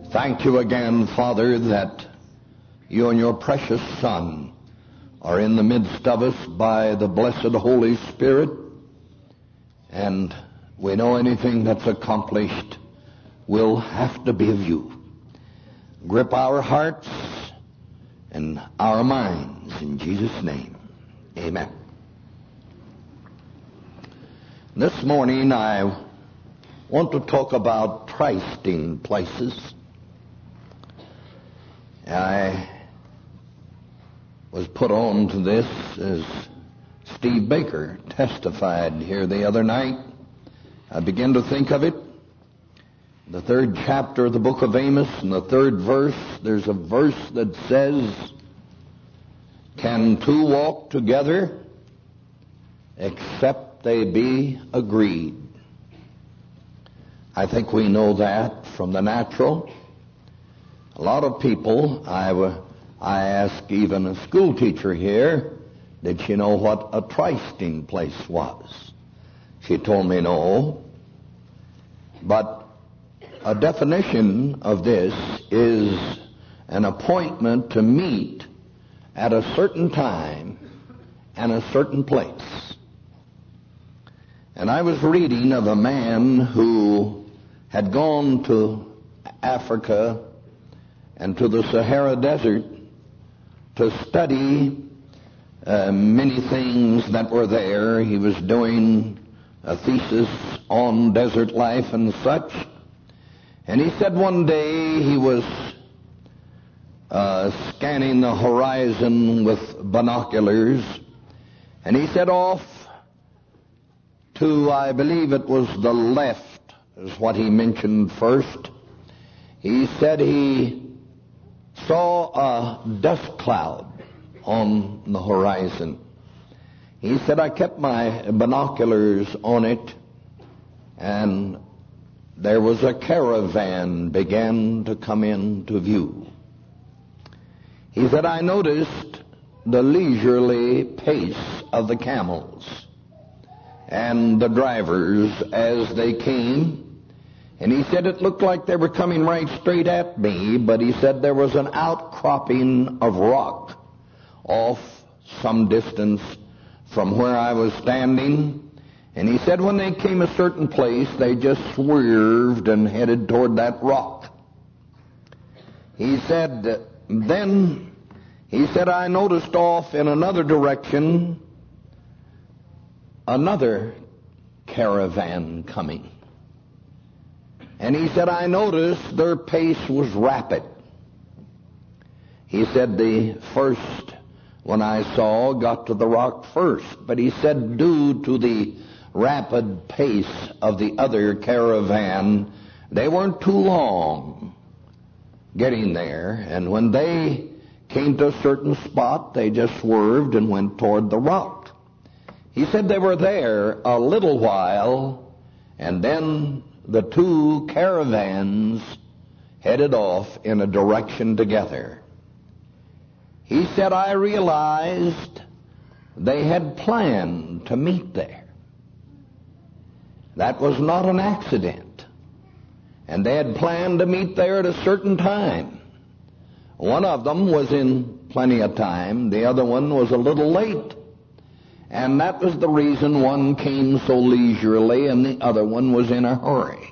Thank you again, Father, that you and your precious Son are in the midst of us by the blessed Holy Spirit. And we know anything that's accomplished will have to be of you. Grip our hearts and our minds in Jesus' name. Amen. This morning I want to talk about trysting places. I was put on to this as Steve Baker testified here the other night. I began to think of it. The 3rd chapter of the book of Amos, in the 3rd verse, there's a verse that says, "Can two walk together except they be agreed?" I think we know that from the natural. A lot of people, I asked even a school teacher here, did she know what a trysting place was? She told me no. But a definition of this is an appointment to meet at a certain time and a certain place. And I was reading of a man who had gone to Africa and to the Sahara Desert to study many things that were there. He was doing a thesis on desert life and such. And he said one day he was scanning the horizon with binoculars, and he said off to, I believe it was the left, is what he mentioned first. He said he saw a dust cloud on the horizon. He said, I kept my binoculars on it, and there was a caravan began to come into view. He said, I noticed the leisurely pace of the camels and the drivers as they came. And he said it looked like they were coming right straight at me, but he said there was an outcropping of rock off some distance from where I was standing. And he said when they came a certain place, they just swerved and headed toward that rock. He said, then, he said, I noticed off in another direction another caravan coming. And he said, I noticed their pace was rapid. He said the first one I saw got to the rock first. But he said due to the rapid pace of the other caravan, they weren't too long getting there. And when they came to a certain spot, they just swerved and went toward the rock. He said they were there a little while, and then the two caravans headed off in a direction together. He said, I realized they had planned to meet there. That was not an accident. And they had planned to meet there at a certain time. One of them was in plenty of time. The other one was a little late. And that was the reason one came so leisurely and the other one was in a hurry.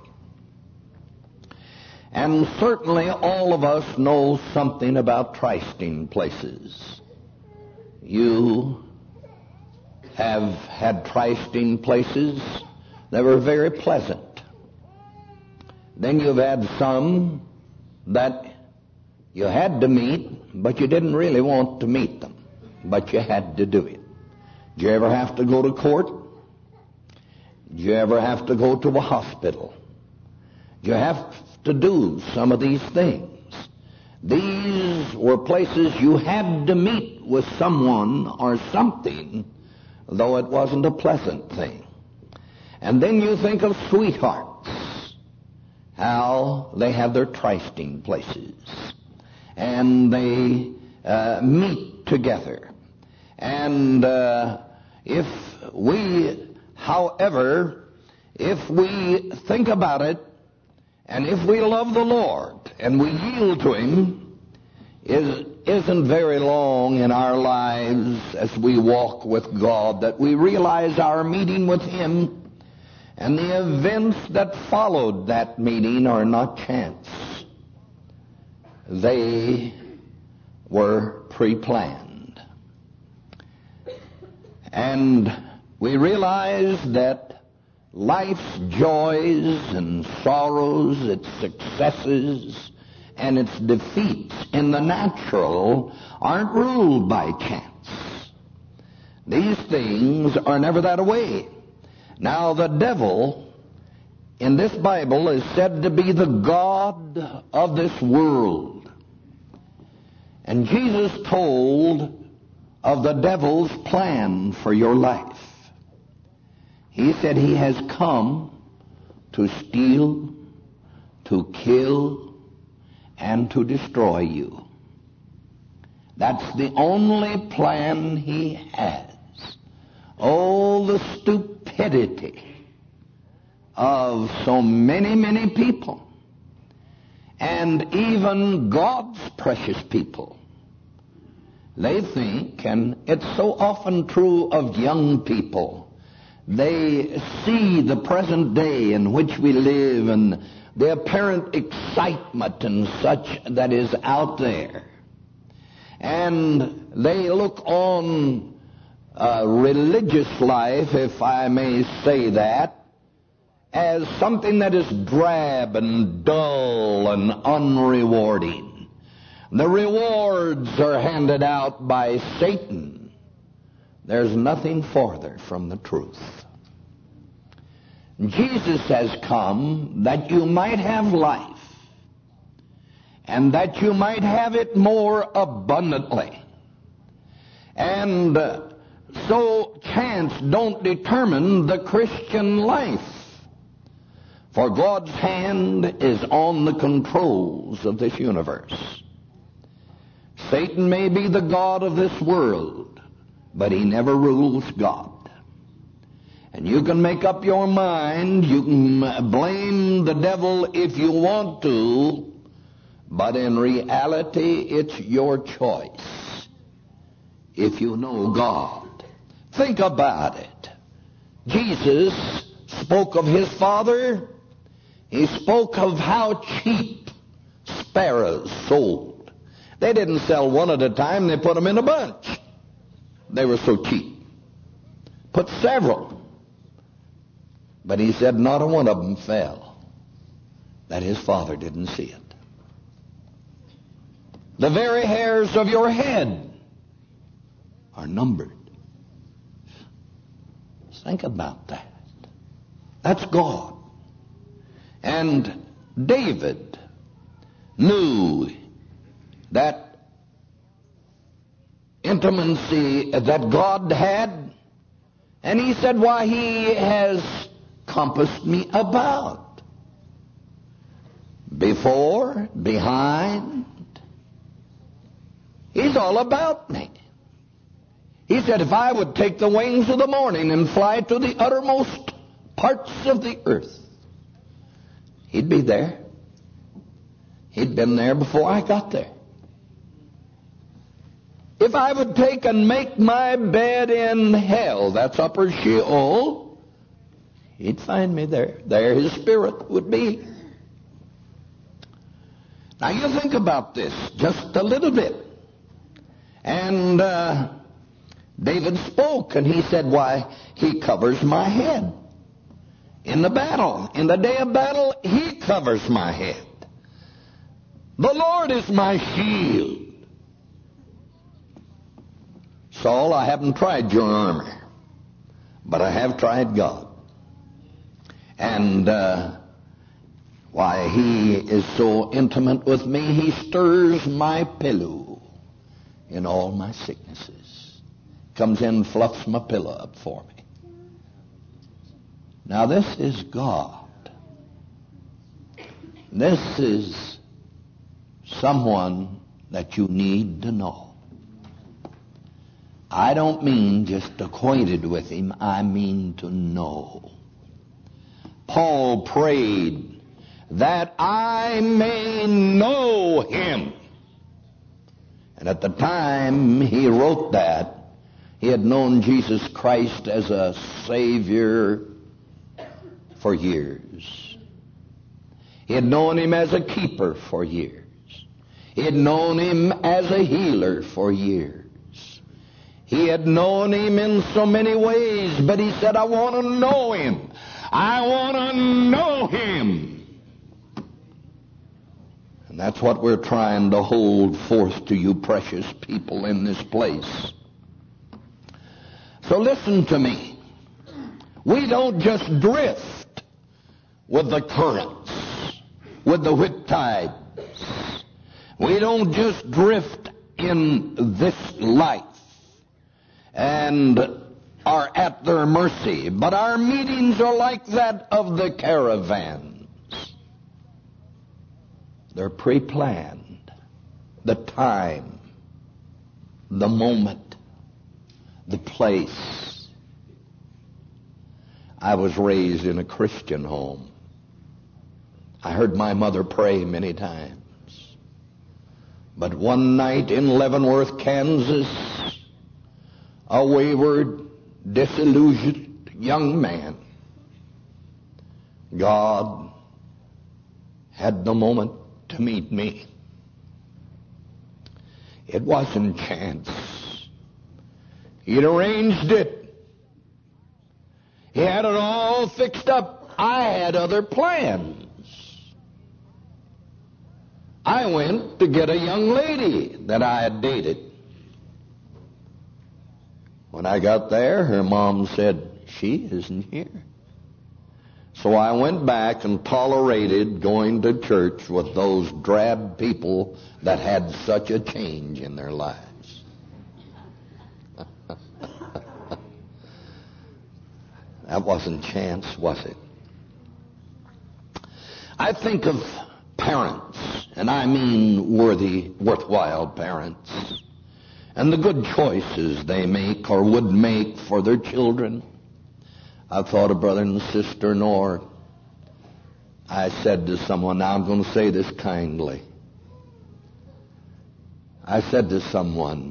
And certainly all of us know something about trysting places. You have had trysting places that were very pleasant. Then you've had some that you had to meet, but you didn't really want to meet them, but you had to do it. Did you ever have to go to court? Did you ever have to go to a hospital? Did you have to do some of these things? These were places you had to meet with someone or something, though it wasn't a pleasant thing. And then you think of sweethearts, how they have their trysting places, and they meet together. And however, if we think about it, and if we love the Lord, and we yield to Him isn't very long in our lives as we walk with God that we realize our meeting with Him and the events that followed that meeting are not chance. They were pre-planned. And we realize that life's joys and sorrows, its successes, and its defeats in the natural aren't ruled by chance. These things are never that way. Now, the devil in this Bible is said to be the god of this world. And Jesus told of the devil's plan for your life. He said he has come to steal, to kill, and to destroy you. That's the only plan he has. Oh, the stupidity of so many people, and even God's precious people. They think, and it's so often true of young people, they see the present day in which we live and the apparent excitement and such that is out there. And they look on religious life, if I may say that, as something that is drab and dull and unrewarding. The rewards are handed out by Satan. There's nothing farther from the truth. Jesus has come that you might have life, and that you might have it more abundantly. And so chance don't determine the Christian life. For God's hand is on the controls of this universe. Satan may be the god of this world, but he never rules God. And you can make up your mind, you can blame the devil if you want to, but in reality it's your choice if you know God. Think about it. Jesus spoke of his Father. He spoke of how cheap sparrows sold. They didn't sell one at a time, they put them in a bunch. They were so cheap. Put several. But he said not a one of them fell, that his Father didn't see it. The very hairs of your head are numbered. Think about that. That's God. And David knew that intimacy that God had, and he said, why, he has compassed me about, before, behind. He's all about me. He said, if I would take the wings of the morning and fly to the uttermost parts of the earth, he'd be there. He'd been there before I got there. If I would take and make my bed in hell, that's upper Sheol, he'd find me there. There his spirit would be. Now you think about this just a little bit. And David spoke, and he said, why, he covers my head. In the battle, in the day of battle, he covers my head. The Lord is my shield. Saul, I haven't tried your armor, but I have tried God. And why, he is so intimate with me, he stirs my pillow in all my sicknesses. Comes in and fluffs my pillow up for me. Now this is God. This is someone that you need to know. I don't mean just acquainted with him, I mean to know. Paul prayed that I may know him. And at the time he wrote that, he had known Jesus Christ as a Savior for years. He had known him as a keeper for years. He had known him as a healer for years. He had known him in so many ways, but he said, I want to know him. I want to know him. And that's what we're trying to hold forth to you precious people in this place. So listen to me. We don't just drift with the currents, with the whip tides. We don't just drift in this life and are at their mercy, but our meetings are like that of the caravans. They're pre-planned. The time, the moment, the place. I was raised in a Christian home. I heard my mother pray many times. But one night in Leavenworth, Kansas, a wayward, disillusioned young man, God had the moment to meet me. It wasn't chance. He'd arranged it. He had it all fixed up. I had other plans. I went to get a young lady that I had dated. When I got there, her mom said, she isn't here. So I went back and tolerated going to church with those drab people that had such a change in their lives. That wasn't chance, was it? I think of parents, and I mean worthwhile parents, and the good choices they make or would make for their children. I thought of Brother and Sister Nord. I said to someone, now I'm going to say this kindly. I said to someone,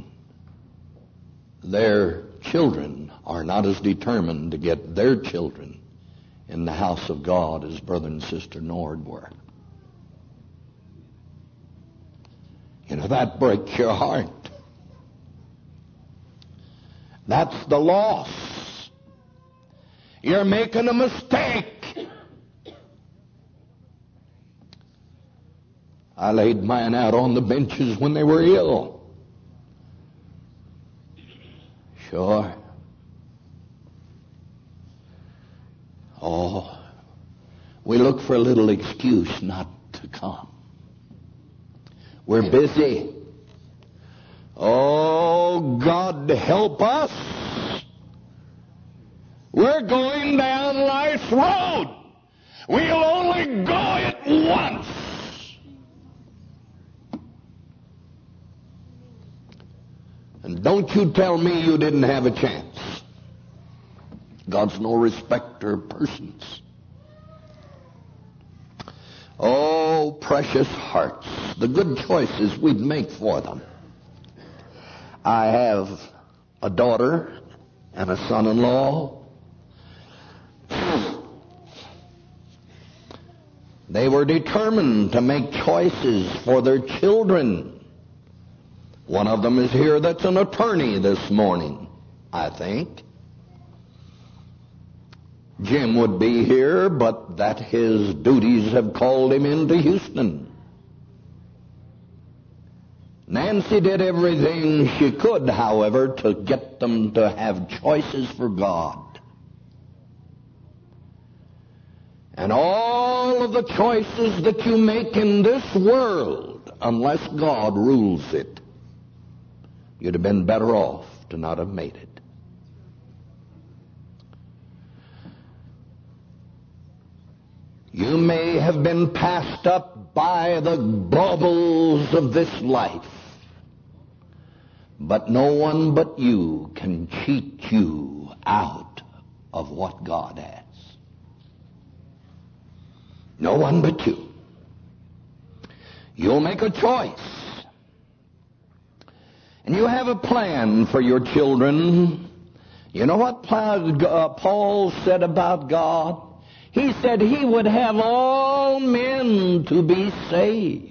their children are not as determined to get their children in the house of God as Brother and Sister Nord were. You know, that breaks your heart. That's the loss. You're making a mistake. I laid mine out on the benches when they were ill. Sure. Oh, we look for a little excuse not to come. We're busy. Oh, God help us. We're going down life's road. We'll only go it once. And don't you tell me you didn't have a chance. God's no respecter of persons. Oh, precious hearts, the good choices we'd make for them. I have a daughter and a son-in-law. They were determined to make choices for their children. One of them is here that's an attorney this morning, I think. Jim would be here, but that his duties have called him into Houston. Nancy did everything she could, however, to get them to have choices for God. And all of the choices that you make in this world, unless God rules it, you'd have been better off to not have made it. You may have been passed up by the baubles of this life, but no one but you can cheat you out of what God has. No one but you. You'll make a choice. And you have a plan for your children. You know what Paul said about God? He said he would have all men to be saved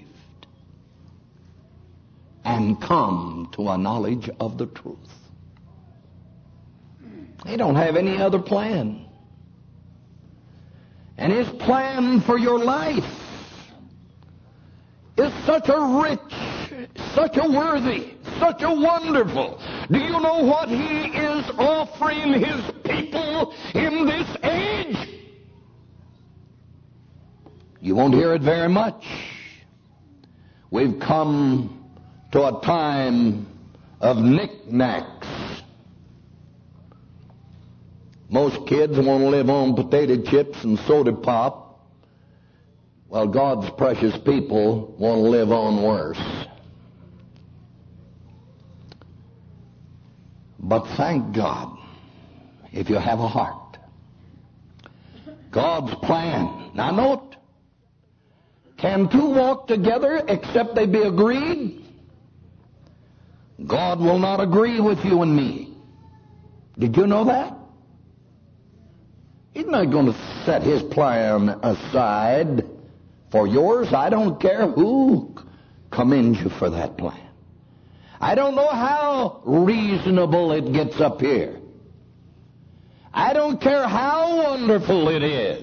and come to a knowledge of the truth. He don't have any other plan. And his plan for your life is such a rich, such a worthy, such a wonderful. Do you know what he is offering his people in this age? You won't hear it very much. We've come to a time of knickknacks. Most kids want to live on potato chips and soda pop, while God's precious people want to live on worse. But thank God, if you have a heart. God's plan. Now note, can two walk together except they be agreed? God will not agree with you and me. Did you know that? He's not going to set his plan aside for yours. I don't care who commends you for that plan. I don't know how reasonable it gets up here. I don't care how wonderful it is.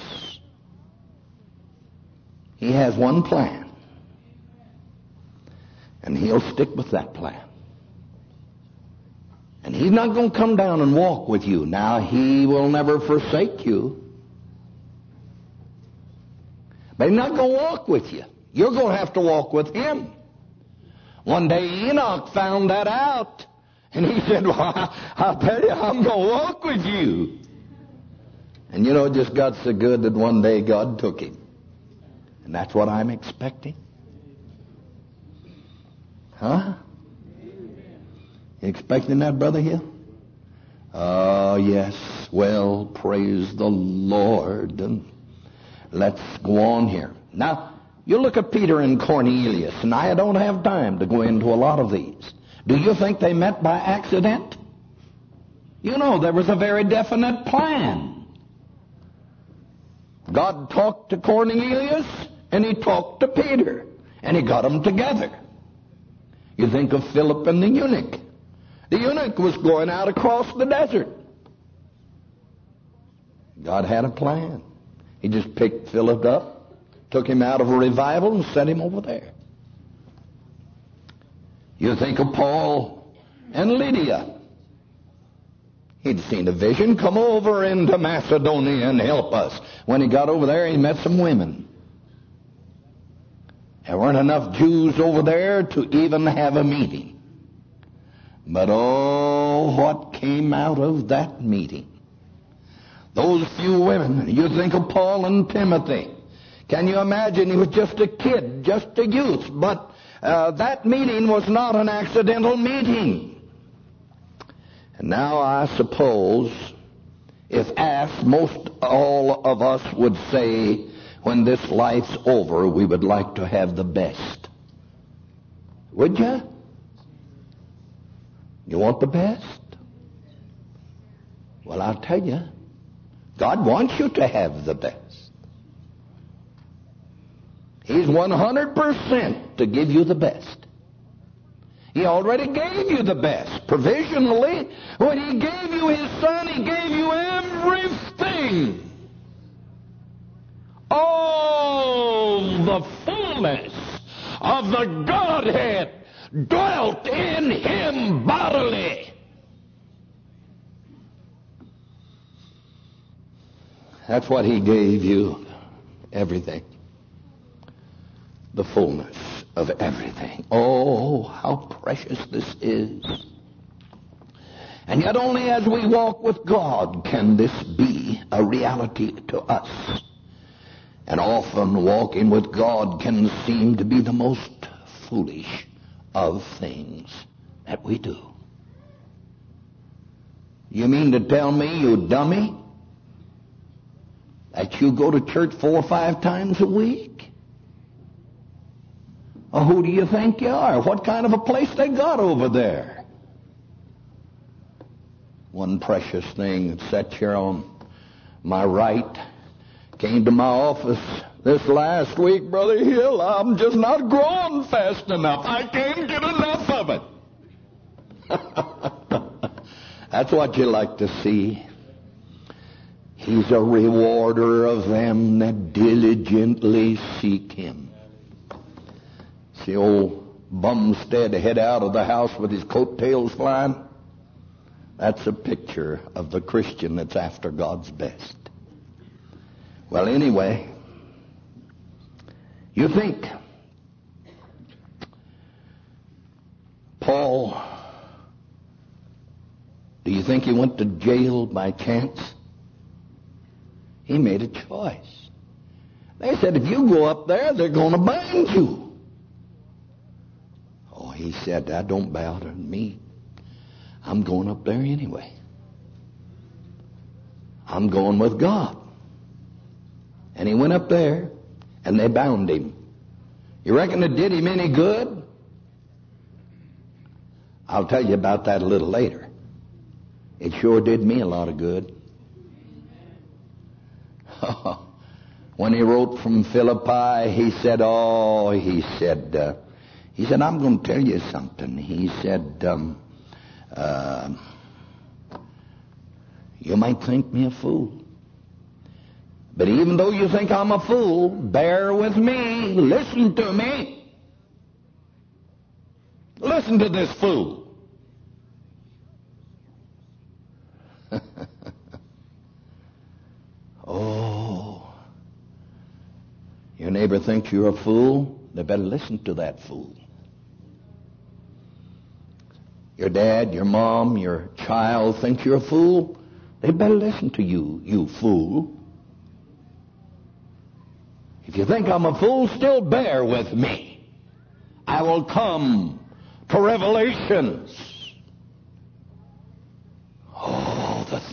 He has one plan. And he'll stick with that plan. And he's not going to come down and walk with you. Now, he will never forsake you. But he's not going to walk with you. You're going to have to walk with him. One day Enoch found that out. And he said, well, I'll tell you, I'm going to walk with you. And you know, it just got so good that one day God took him. And that's what I'm expecting. Huh? You expecting that, Brother Hill? Oh, yes. Well, praise the Lord. And let's go on here. Now, you look at Peter and Cornelius, and I don't have time to go into a lot of these. Do you think they met by accident? You know, there was a very definite plan. God talked to Cornelius, and he talked to Peter, and he got them together. You think of Philip and the eunuch. The eunuch was going out across the desert. God had a plan. He just picked Philip up, took him out of a revival, and sent him over there. You think of Paul and Lydia. He'd seen a vision, come over into Macedonia and help us. When he got over there, he met some women. There weren't enough Jews over there to even have a meeting. But oh, what came out of that meeting? Those few women. You think of Paul and Timothy. Can you imagine? He was just a kid, just a youth. But that meeting was not an accidental meeting. And now I suppose, if asked, most all of us would say, when this life's over, we would like to have the best. Would you? You want the best? Well, I'll tell you, God wants you to have the best. He's 100% to give you the best. He already gave you the best. Provisionally, when he gave you his son, he gave you everything. All the fullness of the Godhead dwelt in him bodily. That's what he gave you. Everything. The fullness of everything. Oh, how precious this is. And yet only as we walk with God can this be a reality to us. And often walking with God can seem to be the most foolish of things that we do. You mean to tell me, you dummy? that you go to church 4 or 5 times a week? Or who do you think you are? What kind of a place they got over there? One precious thing that sat here on my right came to my office this last week. Brother Hill, I'm just not growing fast enough. I can't get enough of it. That's what you like to see. He's a rewarder of them that diligently seek him. See old Bumstead head out of the house with his coattails flying? That's a picture of the Christian that's after God's best. Well, anyway, you think Paul, do you think he went to jail by chance? He made a choice. They said, if you go up there, they're going to bind you. Oh, he said, that don't bother me. I'm going up there anyway. I'm going with God. And he went up there, and they bound him. You reckon it did him any good? I'll tell you about that a little later. It sure did me a lot of good. When he wrote from Philippi, he said, I'm going to tell you something. He said, you might think me a fool. But even though you think I'm a fool, bear with me. Listen to me. Listen to this fool. Oh, your neighbor thinks you're a fool. They better listen to that fool. Your dad, your mom, your child thinks you're a fool. They better listen to you, you fool. If you think I'm a fool, still bear with me. I will come to Revelations. Oh, the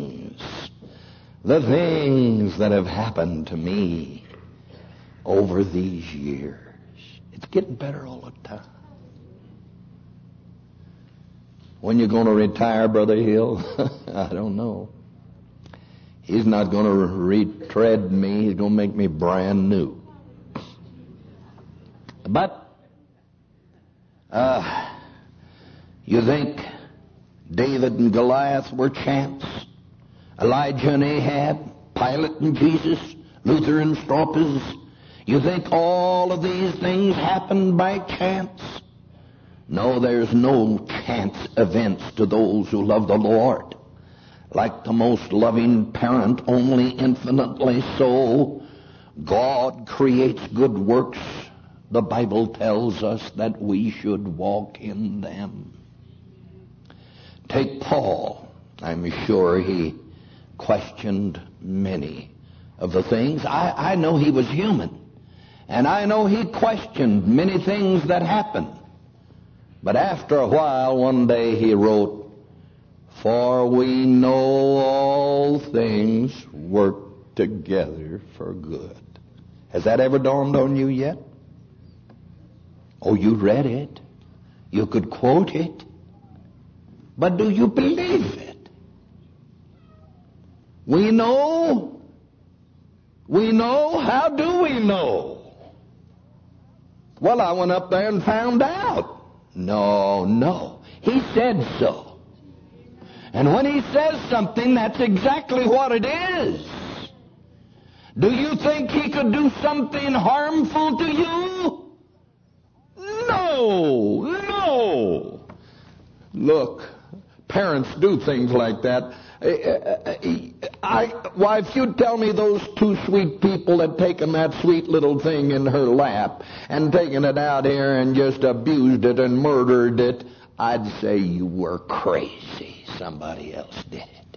things that have happened to me over these years. It's getting better all the time. When you going to retire, Brother Hill? I don't know. He's not going to retread me. He's going to make me brand new. But you think David and Goliath were chance? Elijah and Ahab, Pilate and Jesus, Luther and Stropes? You think all of these things happened by chance? No, there's no chance events to those who love the Lord. Like the most loving parent, only infinitely so, God creates good works. The Bible tells us that we should walk in them. Take Paul. I'm sure he questioned many of the things. I know he was human. And I know he questioned many things that happened. But after a while, one day he wrote, "For we know all things work together for good." Has that ever dawned on you yet? Oh, you read it. You could quote it. But do you believe it? We know. How do we know? Well, I went up there and found out. No. He said so. And when he says something, that's exactly what it is. Do you think he could do something harmful to you? No. Look, parents do things like that. Why, if you'd tell me those two sweet people had taken that sweet little thing in her lap and taken it out here and just abused it and murdered it, I'd say you were crazy. Somebody else did it.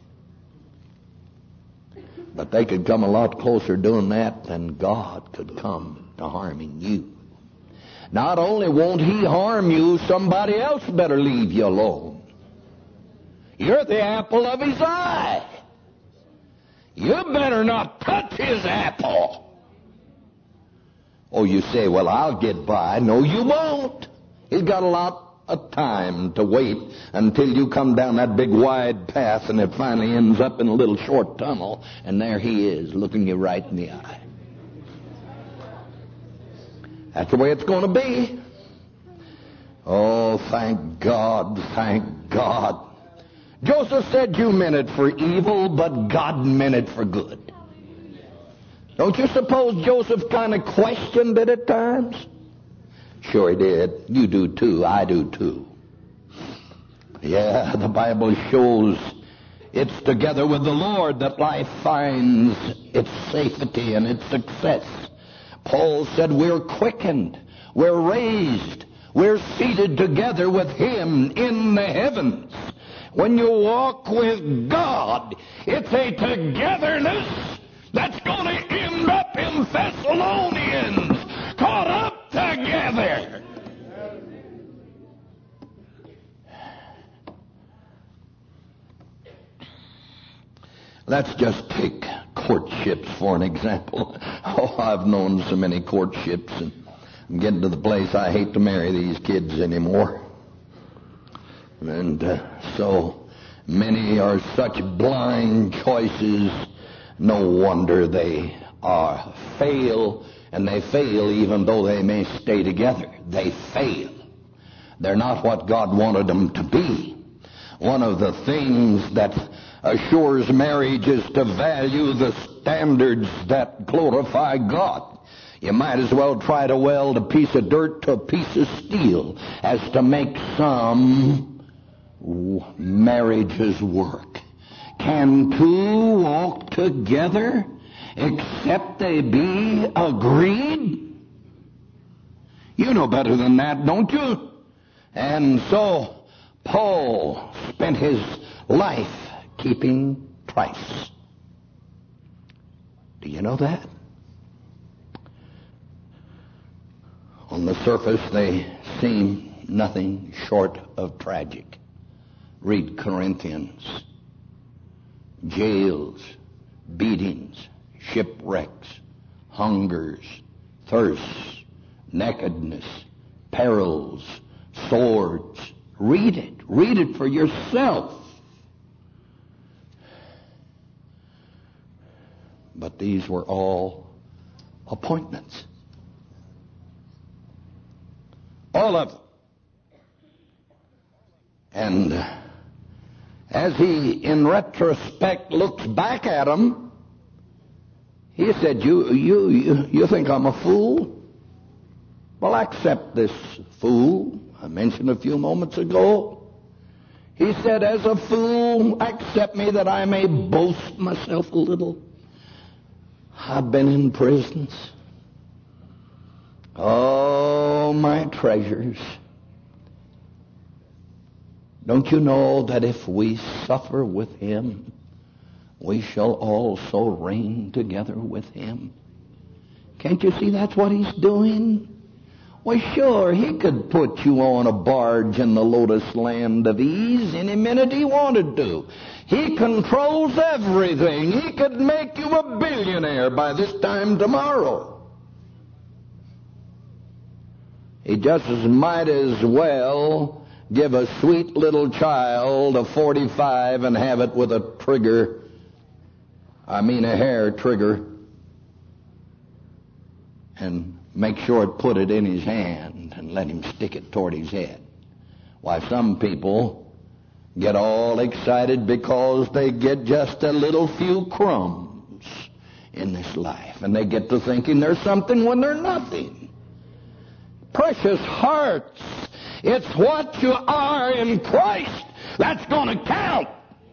But they could come a lot closer doing that than God could come to harming you. Not only won't he harm you, somebody else better leave you alone. You're the apple of his eye. You better not touch his apple. Oh, you say, well, I'll get by. No, you won't. He's got a lot of time to wait until you come down that big wide path and it finally ends up in a little short tunnel, and there he is looking you right in the eye. That's the way it's going to be. Oh, thank God, thank God. Joseph said you meant it for evil, but God meant it for good. Don't you suppose Joseph kind of questioned it at times? Sure he did. You do too. I do too. Yeah, the Bible shows it's together with the Lord that life finds its safety and its success. Paul said we're quickened, we're raised, we're seated together with Him in the heavens. When you walk with God, it's a togetherness that's going to end up in Thessalonians, caught up together. Let's just take courtships for an example. Oh, I've known so many courtships, and I'm getting to the place I hate to marry these kids anymore. And so many are such blind choices. No wonder they fail, and they fail even though they may stay together. They fail. They're not what God wanted them to be. One of the things that assures marriage is to value the standards that glorify God. You might as well try to weld a piece of dirt to a piece of steel as to make some marriages work. Can two walk together except they be agreed? You know better than that, don't you? And so Paul spent his life keeping tryst. Do you know that? On the surface, they seem nothing short of tragic. Read Corinthians. Jails, beatings, shipwrecks, hungers, thirsts, nakedness, perils, swords. Read it. Read it for yourself. But these were all appointments. All of them. And as he, in retrospect, looks back at them, he said, you think I'm a fool? Well, accept this fool I mentioned a few moments ago. He said, as a fool, accept me that I may boast myself a little. I've been in prisons. Oh, my treasures. Don't you know that if we suffer with Him, we shall also reign together with Him? Can't you see that's what He's doing? Well, sure, He could put you on a barge in the lotus land of ease any minute He wanted to. He controls everything. He could make you a billionaire by this time tomorrow. He just might as well give a sweet little child a .45 and have it with a trigger, a hair trigger, and make sure it put it in his hand and let him stick it toward his head. Why, some people get all excited because they get just a little few crumbs in this life, and they get to thinking they're something when they're nothing. Precious hearts, it's what you are in Christ that's going to count.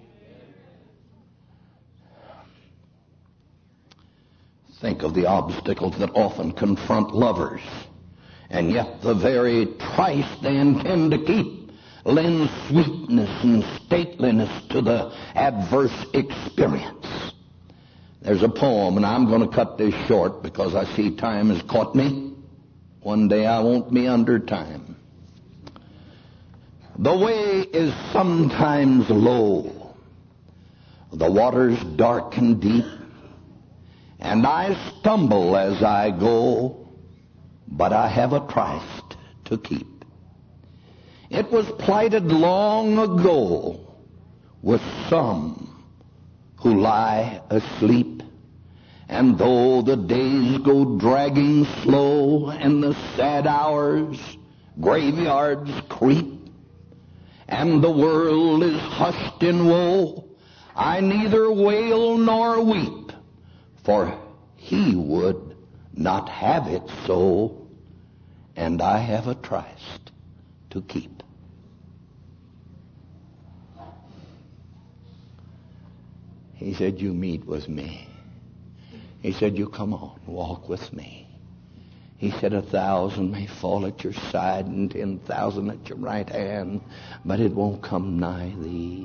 Think of the obstacles that often confront lovers, and yet the very tryst they intend to keep lends sweetness and stateliness to the adverse experience. There's a poem, and I'm going to cut this short because I see time has caught me. One day I won't be under time. The way is sometimes low. The waters dark and deep, and I stumble as I go, but I have a tryst to keep. It was plighted long ago with some who lie asleep. And though the days go dragging slow and the sad hours graveyards creep, and the world is hushed in woe, I neither wail nor weep, for he would not have it so, and I have a tryst to keep. He said, you meet with me. He said, you come on, walk with me. He said, 1,000 may fall at your side and 10,000 at your right hand, but it won't come nigh thee.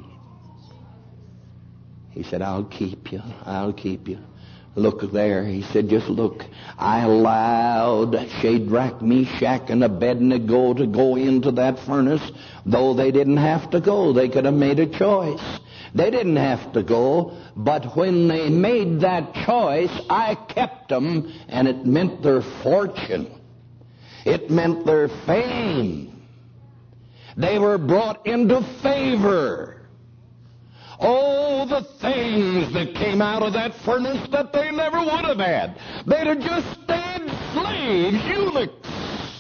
He said, I'll keep you. I'll keep you. Look there. He said, just look. I allowed Shadrach, Meshach, and Abednego to go into that furnace, though they didn't have to go. They could have made a choice. They didn't have to go, but when they made that choice, I kept them, and it meant their fortune. It meant their fame. They were brought into favor. Oh, the things that came out of that furnace that they never would have had. They'd have just stayed slaves, eunuchs.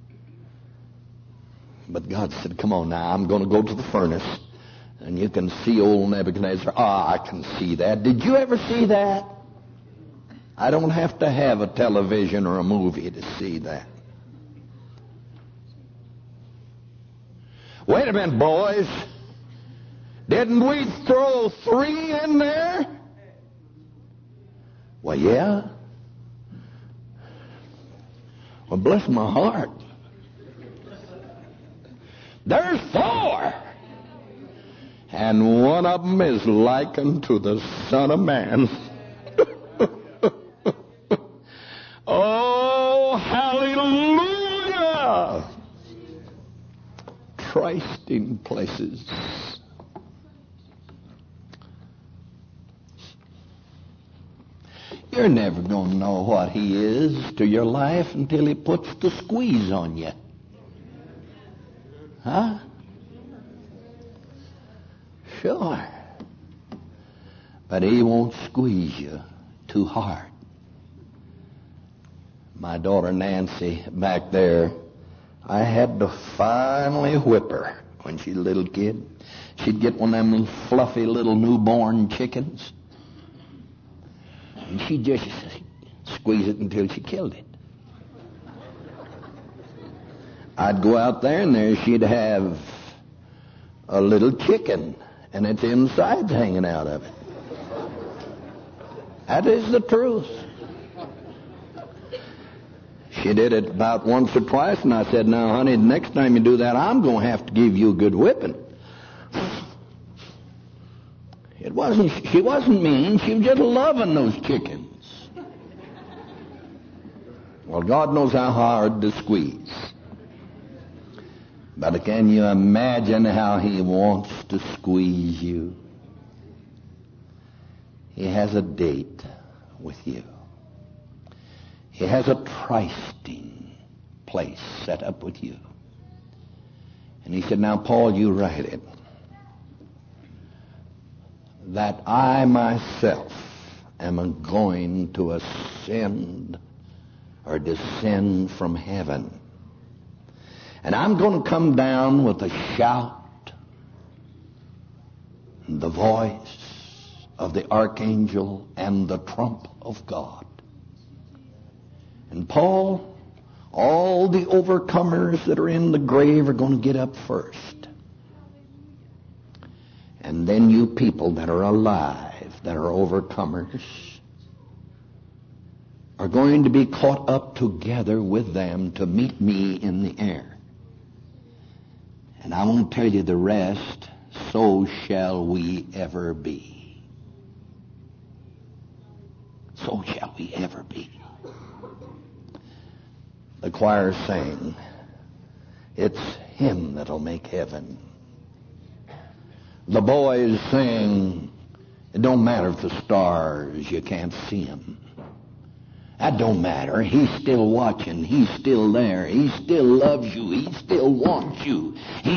But God said, come on now, I'm going to go to the furnace. And you can see old Nebuchadnezzar. I can see that. Did you ever see that? I don't have to have a television or a movie to see that. Wait a minute, boys. Didn't we throw 3 in there? Well, yeah. Well, bless my heart. There's 4. And one of them is likened to the Son of Man. Oh, hallelujah! Trysting places. You're never going to know what he is to your life until he puts the squeeze on you. Huh? Sure. But he won't squeeze you too hard. My daughter Nancy back there, I had to finally whip her when she was a little kid. She'd get one of them fluffy little newborn chickens, and she'd just squeeze it until she killed it. I'd go out there, and there she'd have a little chicken, and its insides hanging out of it. That is the truth. She did it about once or twice, and I said, now, honey, the next time you do that, I'm going to have to give you a good whipping. She wasn't mean. She was just loving those chickens. Well, God knows how hard to squeeze. But can you imagine how he wants to squeeze you? He has a date with you. He has a trysting place set up with you. And he said, now, Paul, you write it. That I myself am going to ascend or descend from heaven. And I'm going to come down with a shout, the voice of the archangel, and the trump of God. And Paul, all the overcomers that are in the grave are going to get up first. And then you people that are alive, that are overcomers, are going to be caught up together with them to meet me in the air. And I won't tell you the rest. So shall we ever be. So shall we ever be. The choir sang, it's him that'll make heaven. The boys sang, It don't matter if the stars, you can't see them. That don't matter. He's still watching. He's still there. He still loves you. He still wants you.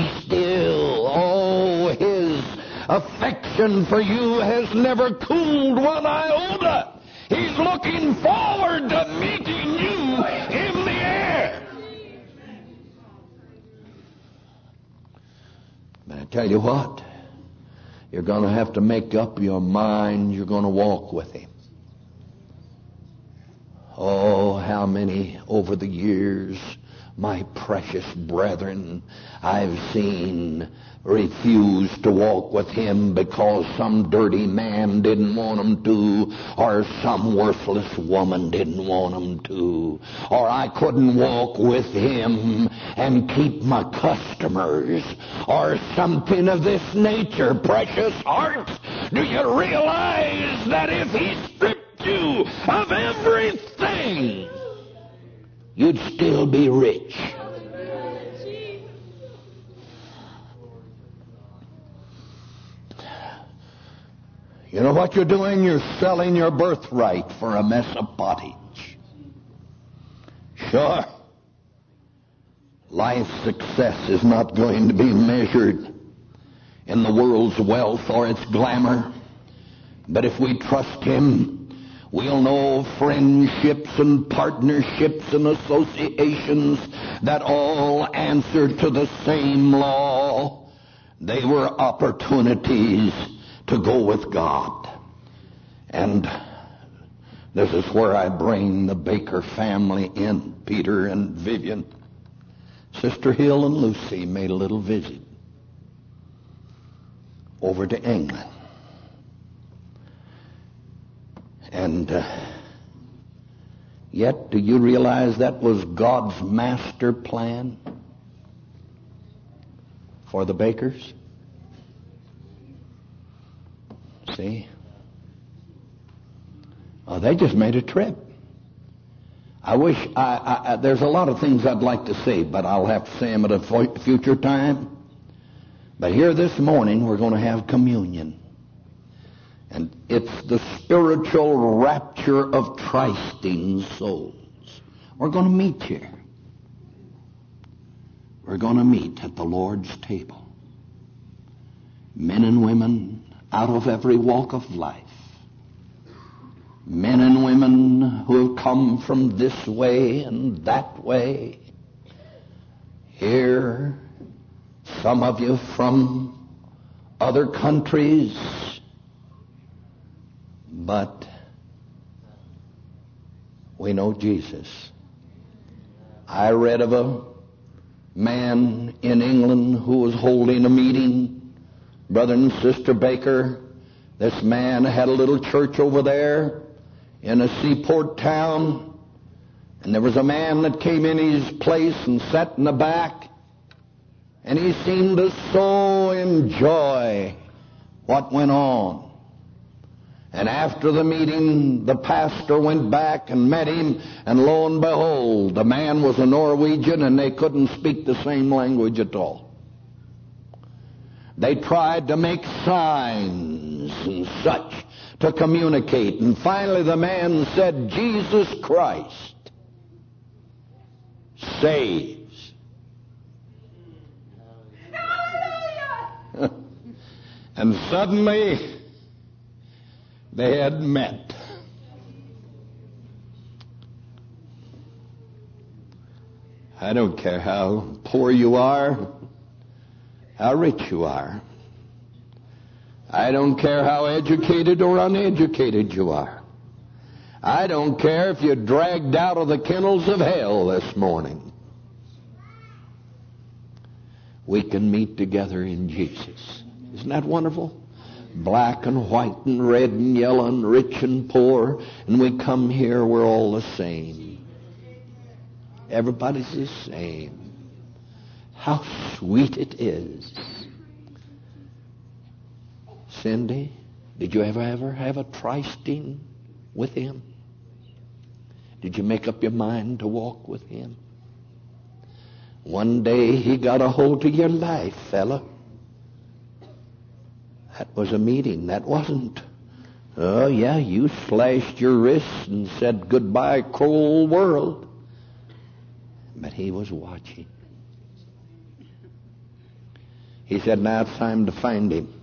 His affection for you has never cooled one iota. He's looking forward to meeting you in the air. But I tell you what, you're going to have to make up your mind you're going to walk with him. Oh, how many over the years, my precious brethren, I've seen refuse to walk with him because some dirty man didn't want them to, or some worthless woman didn't want them to, or I couldn't walk with him and keep my customers, or something of this nature. Precious hearts, do you realize that if he stripped you of everything, you'd still be rich? You know what you're doing? You're selling your birthright for a mess of pottage. Sure, life's success is not going to be measured in the world's wealth or its glamour. But if we trust him, we'll know friendships and partnerships and associations that all answer to the same law. They were opportunities to go with God. And this is where I bring the Baker family in, Peter and Vivian. Sister Hill and Lucy made a little visit over to England. And yet, do you realize that was God's master plan for the Bakers? See? Oh, they just made a trip. I wish, there's a lot of things I'd like to say, but I'll have to say them at a future time. But here this morning, we're going to have communion. And it's the spiritual rapture of trysting souls. We're going to meet here. We're going to meet at the Lord's table. Men and women out of every walk of life. Men and women who have come from this way and that way. Here, some of you from other countries. But we know Jesus. I read of a man in England who was holding a meeting. Brother and Sister Baker, this man had a little church over there in a seaport town. And there was a man that came in his place and sat in the back. And he seemed to so enjoy what went on. And after the meeting, the pastor went back and met him, and lo and behold, the man was a Norwegian, and they couldn't speak the same language at all. They tried to make signs and such to communicate, and finally the man said, Jesus Christ saves. And suddenly, they had met. I don't care how poor you are, how rich you are. I don't care how educated or uneducated you are. I don't care if you're dragged out of the kennels of hell this morning. We can meet together in Jesus. Isn't that wonderful? Black and white and red and yellow and rich and poor, and we come here, we're all the same. Everybody's the same. How sweet it is. Cindy, did you ever have a trysting with him? Did you make up your mind to walk with him? One day he got a hold of your life, fella. That was a meeting. That wasn't Oh, yeah, you slashed your wrists and said goodbye, cruel world. But he was watching. He said, now it's time to find him.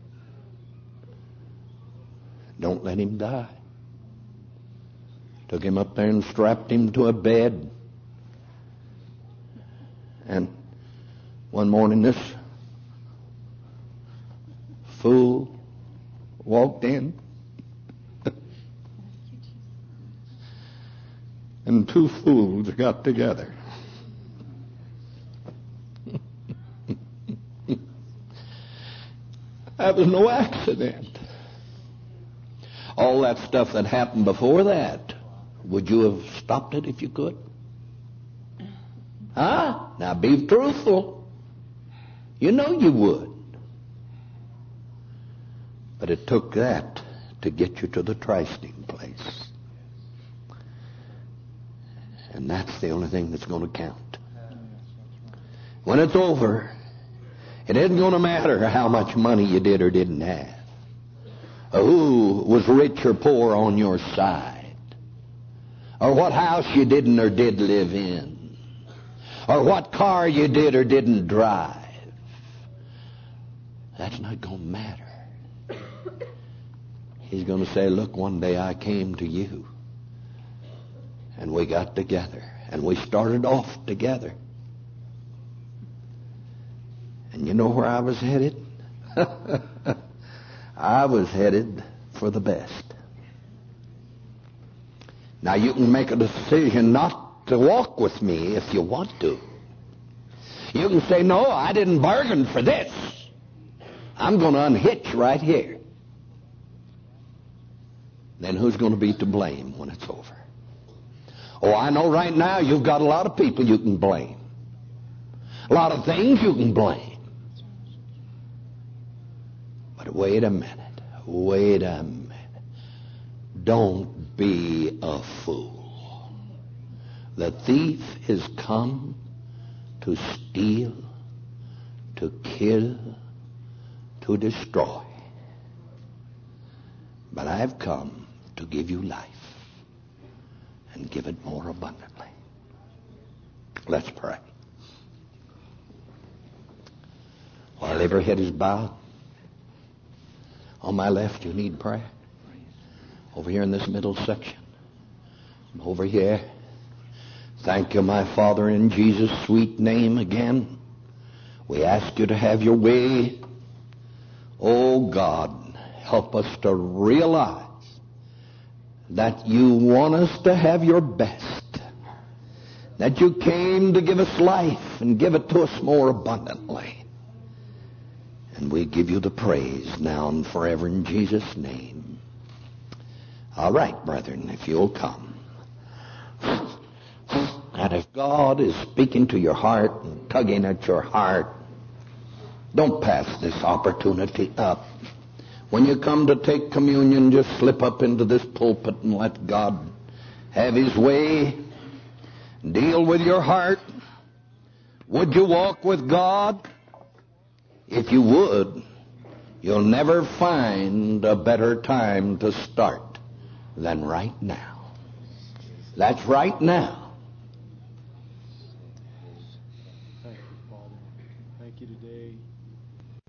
Don't let him die. Took him up there and strapped him to a bed. And one morning this fool walked in. And two fools got together. That was no accident. All that stuff that happened before that, would you have stopped it if you could? Huh? Now be truthful. You know you would. But it took that to get you to the trysting place. And that's the only thing that's going to count. When it's over, it isn't going to matter how much money you did or didn't have. Or who was rich or poor on your side. Or what house you didn't or did live in. Or what car you did or didn't drive. That's not going to matter. He's going to say, look, one day I came to you. And we got together. And we started off together. And you know where I was headed? I was headed for the best. Now you can make a decision not to walk with me if you want to. You can say, no, I didn't bargain for this. I'm going to unhitch right here. Then who's going to be to blame when it's over? Oh, I know right now you've got a lot of people you can blame. A lot of things you can blame. But wait a minute. Wait a minute. Don't be a fool. The thief is come to steal, to kill, to destroy. But I've come to give you life and give it more abundantly. Let's pray. While every head is bowed, on my left you need prayer. Over here in this middle section. Over here. Thank you, my Father, in Jesus' sweet name again. We ask you to have your way. Oh God, help us to realize that you want us to have your best. That you came to give us life and give it to us more abundantly. And we give you the praise now and forever in Jesus' name. All right, brethren, if you'll come. And if God is speaking to your heart and tugging at your heart, don't pass this opportunity up. When you come to take communion, just slip up into this pulpit and let God have his way. Deal with your heart. Would you walk with God? If you would, you'll never find a better time to start than right now. That's right now.